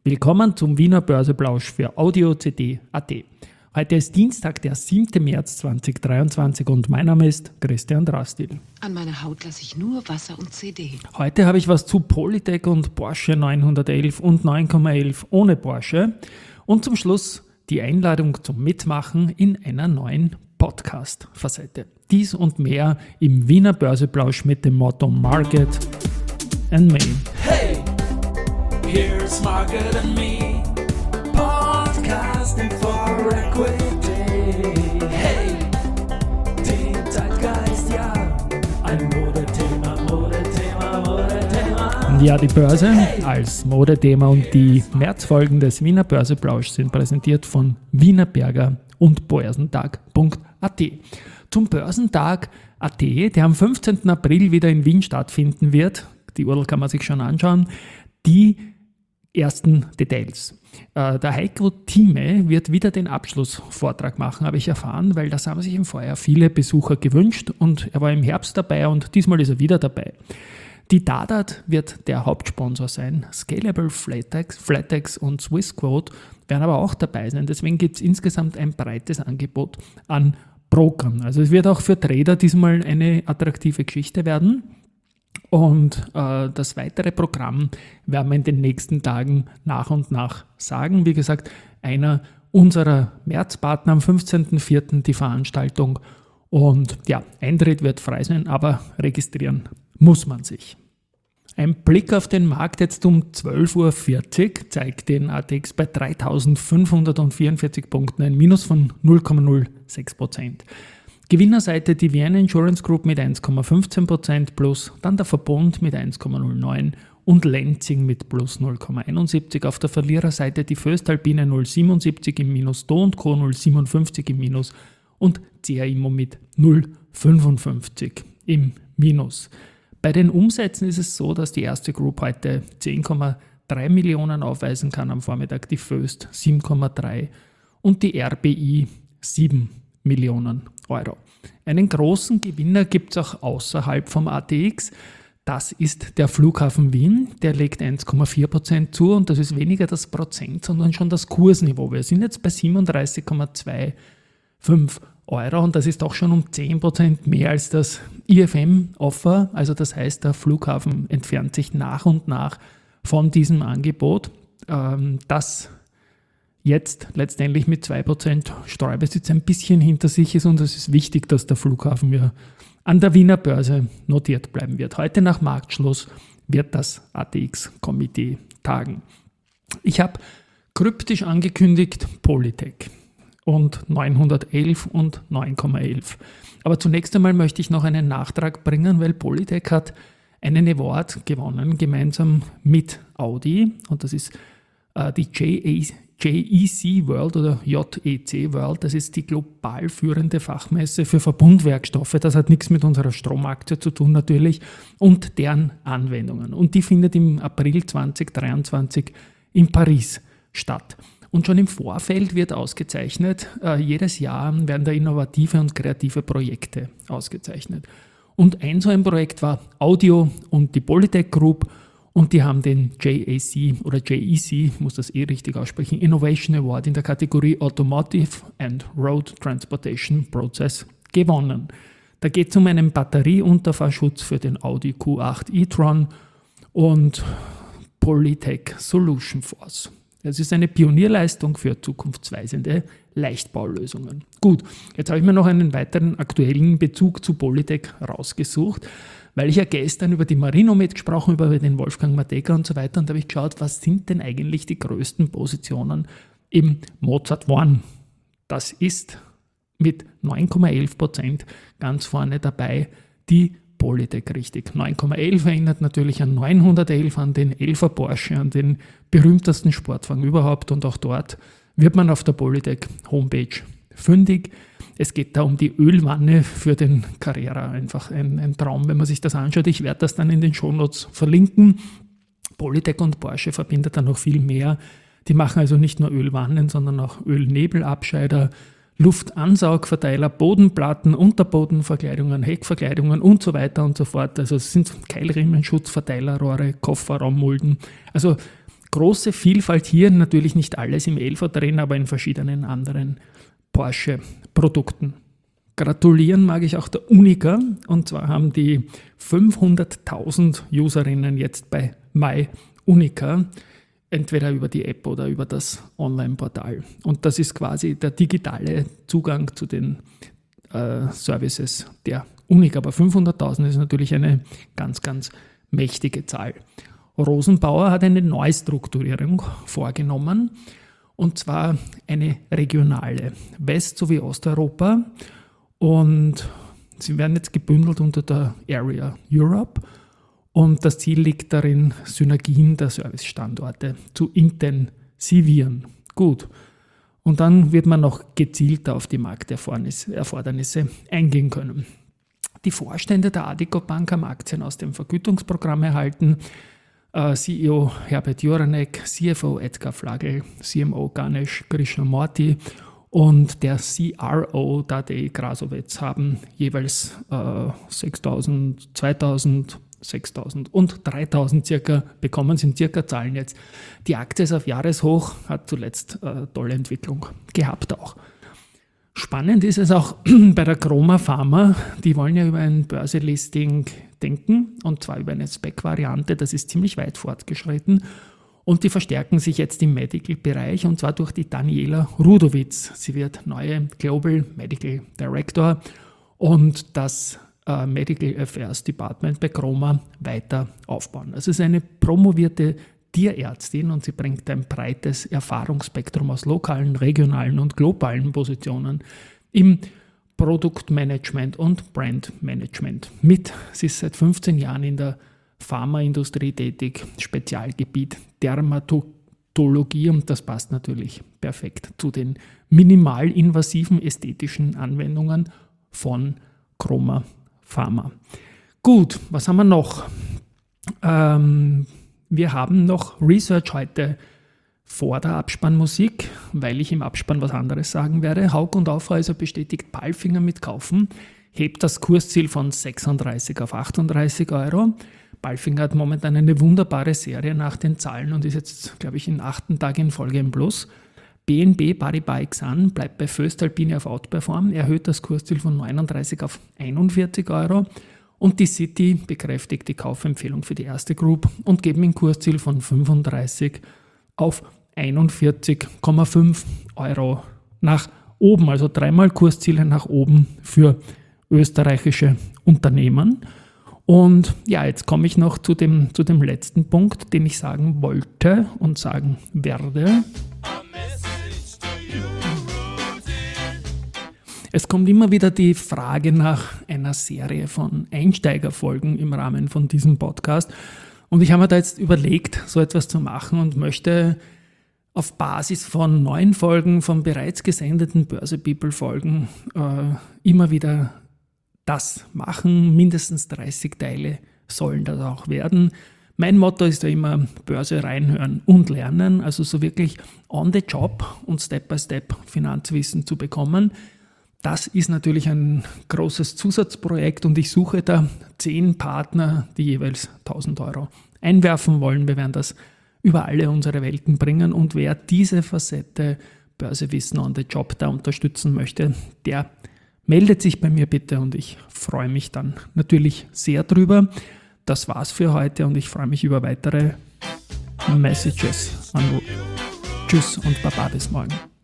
Willkommen zum Wiener Börseplausch für Audio CD.at. Heute ist Dienstag, der 7. März 2023 und mein Name ist Christian Drastil. An meiner Haut lasse ich nur Wasser und CD. Heute habe ich was zu Polytec und Porsche 911 und 9,11 ohne Porsche und zum Schluss die Einladung zum Mitmachen in einer neuen Podcast-Facette. Dies und mehr im Wiener Börseplausch mit dem Motto Market and Me. Hey, here's Market and Me, podcasting for equity. Hey, die Zeitgeist, ja, ein Modethema. Ja, die Börse als Modethema und die Märzfolgen des Wiener Börseplausch sind präsentiert von Wienerberger und Börsentag.at. Zum Börsentag.at, der am 15. April wieder in Wien stattfinden wird, die URL kann man sich schon anschauen, die ersten Details. Der Heiko Thieme wird wieder den Abschlussvortrag machen, habe ich erfahren, weil das haben sich im Vorjahr viele Besucher gewünscht und er war im Herbst dabei und diesmal ist er wieder dabei. Die Dadat wird der Hauptsponsor sein. Scalable, Flatex und Swissquote werden aber auch dabei sein. Deswegen gibt es insgesamt ein breites Angebot an Brokern. Also es wird auch für Trader diesmal eine attraktive Geschichte werden. Und das weitere Programm werden wir in den nächsten Tagen nach und nach sagen. Wie gesagt, einer unserer Märzpartner am 15.04. die Veranstaltung. Und ja, Eintritt wird frei sein, aber registrieren muss man sich. Ein Blick auf den Markt jetzt um 12.40 Uhr zeigt den ATX bei 3.544 Punkten, ein Minus von 0,06%. Gewinnerseite die Vienna Insurance Group mit 1,15% plus, dann der Verbund mit 1,09% und Lenzing mit plus 0,71%. Auf der Verliererseite die Voestalpine 0,77 im Minus, Do & Co 0,57 im Minus und CA Immo mit 0,55 im Minus. Bei den Umsätzen ist es so, dass die erste Group heute 10,3 Millionen aufweisen kann am Vormittag, die Voest 7,3 und die RBI 7 Millionen Euro. Einen großen Gewinner gibt es auch außerhalb vom ATX. Das ist der Flughafen Wien, der legt 1,4% zu und das ist weniger das Prozent, sondern schon das Kursniveau. Wir sind jetzt bei 37,25 Euro und das ist auch schon um 10% mehr als das IFM-Offer. Also das heißt, der Flughafen entfernt sich nach und nach von diesem Angebot, das jetzt letztendlich mit 2% Streubesitz ein bisschen hinter sich ist und es ist wichtig, dass der Flughafen ja an der Wiener Börse notiert bleiben wird. Heute nach Marktschluss wird das ATX-Komitee tagen. Ich habe kryptisch angekündigt Polytec und 911 und 9,11. Aber zunächst einmal möchte ich noch einen Nachtrag bringen, weil Polytec hat einen Award gewonnen, gemeinsam mit Audi und das ist die JEC World oder JEC World, das ist die global führende Fachmesse für Verbundwerkstoffe. Das hat nichts mit unserer Stromaktie zu tun natürlich und deren Anwendungen. Und die findet im April 2023 in Paris statt. Und schon im Vorfeld wird ausgezeichnet, jedes Jahr werden da innovative und kreative Projekte ausgezeichnet. Und ein so ein Projekt war Audio und die Polytec Group und die haben den JEC, ich muss das richtig aussprechen, Innovation Award in der Kategorie Automotive and Road Transportation Process gewonnen. Da geht es um einen Batterieunterfahrschutz für den Audi Q8 e-tron und Polytec Solution Force. Es ist eine Pionierleistung für zukunftsweisende Leichtbaulösungen. Gut, jetzt habe ich mir noch einen weiteren aktuellen Bezug zu Polytec rausgesucht, weil ich ja gestern über die Marinomed gesprochen, über den Wolfgang Matejka und so weiter und da habe ich geschaut, was sind denn eigentlich die größten Positionen im Mozart One. Das ist mit 9,11% ganz vorne dabei die Polytec, richtig. 9,11 erinnert natürlich an 911, an den 11er Porsche, an den berühmtesten Sportwagen überhaupt und auch dort wird man auf der Polytec Homepage fündig. Es geht da um die Ölwanne für den Carrera, einfach ein Traum, wenn man sich das anschaut. Ich werde das dann in den Shownotes verlinken. Polytec und Porsche verbindet da noch viel mehr. Die machen also nicht nur Ölwannen, sondern auch Ölnebelabscheider, Luftansaugverteiler, Bodenplatten, Unterbodenverkleidungen, Heckverkleidungen und so weiter und so fort. Also es sind Keilriemen, Schutzverteilerrohre, Kofferraummulden. Also große Vielfalt hier, natürlich nicht alles im 11er drin, aber in verschiedenen anderen Porsche-Produkten. Gratulieren mag ich auch der Unica, und zwar haben die 500.000 Userinnen jetzt bei MyUnica, entweder über die App oder über das Online-Portal. Und das ist quasi der digitale Zugang zu den Services der Unica. Aber 500.000 ist natürlich eine ganz, ganz mächtige Zahl. Rosenbauer hat eine Neustrukturierung vorgenommen, und zwar eine regionale, West- sowie Osteuropa. Und sie werden jetzt gebündelt unter der Area Europe. Und das Ziel liegt darin, Synergien der Servicestandorte zu intensivieren. Gut. Und dann wird man noch gezielter auf die Markterfordernisse eingehen können. Die Vorstände der Addiko Bank haben Aktien aus dem Vergütungsprogramm erhalten. CEO Herbert Juranek, CFO Edgar Flagel, CMO Ganesh Krishnamurthy und der CRO Tadej Krasovec haben jeweils 6.000, 2.000, 6.000 und 3.000 circa bekommen, sind circa Zahlen jetzt. Die Aktie ist auf Jahreshoch, hat zuletzt tolle Entwicklung gehabt auch. Spannend ist es auch bei der Chroma Pharma, die wollen ja über ein Börselisting denken, und zwar über eine Spec-Variante, das ist ziemlich weit fortgeschritten, und die verstärken sich jetzt im Medical-Bereich, und zwar durch die Daniela Rudowitz. Sie wird neue Global Medical Director und das Medical Affairs Department bei Chroma weiter aufbauen. Also es ist eine promovierte Tierärztin und sie bringt ein breites Erfahrungsspektrum aus lokalen, regionalen und globalen Positionen im Produktmanagement und Brandmanagement mit. Sie ist seit 15 Jahren in der Pharmaindustrie tätig, Spezialgebiet Dermatologie, und das passt natürlich perfekt zu den minimalinvasiven ästhetischen Anwendungen von Chroma Pharma. Gut, was haben wir noch? Wir haben noch Research heute vor der Abspannmusik, weil ich im Abspann was anderes sagen werde. Hauck und Aufhäuser bestätigt Palfinger mit Kaufen, hebt das Kursziel von 36 auf 38 Euro. Palfinger hat momentan eine wunderbare Serie nach den Zahlen und ist jetzt, glaube ich, in 8. Tag in Folge im Plus. BNP Paribas Exane bleibt bei Voestalpine auf Outperform, erhöht das Kursziel von 39 auf 41 Euro. Und die City bekräftigt die Kaufempfehlung für die erste Group und geben ein Kursziel von 35 auf 41,5 Euro nach oben. Also 3-mal Kursziele nach oben für österreichische Unternehmen. Und ja, jetzt komme ich noch zu dem letzten Punkt, den ich sagen wollte und sagen werde. Es kommt immer wieder die Frage nach einer Serie von Einsteigerfolgen im Rahmen von diesem Podcast. Und ich habe mir da jetzt überlegt, so etwas zu machen und möchte auf Basis von 9 Folgen von bereits gesendeten Börse People Folgen immer wieder das machen. Mindestens 30 Teile sollen das auch werden. Mein Motto ist ja immer Börse reinhören und lernen, also so wirklich on the job und Step by Step Finanzwissen zu bekommen. Das ist natürlich ein großes Zusatzprojekt und ich suche da 10 Partner, die jeweils 1.000 Euro einwerfen wollen. Wir werden das über alle unsere Welten bringen und wer diese Facette Börsewissen on the Job da unterstützen möchte, der meldet sich bei mir bitte und ich freue mich dann natürlich sehr drüber. Das war's für heute und ich freue mich über weitere Messages. Tschüss und Baba bis morgen.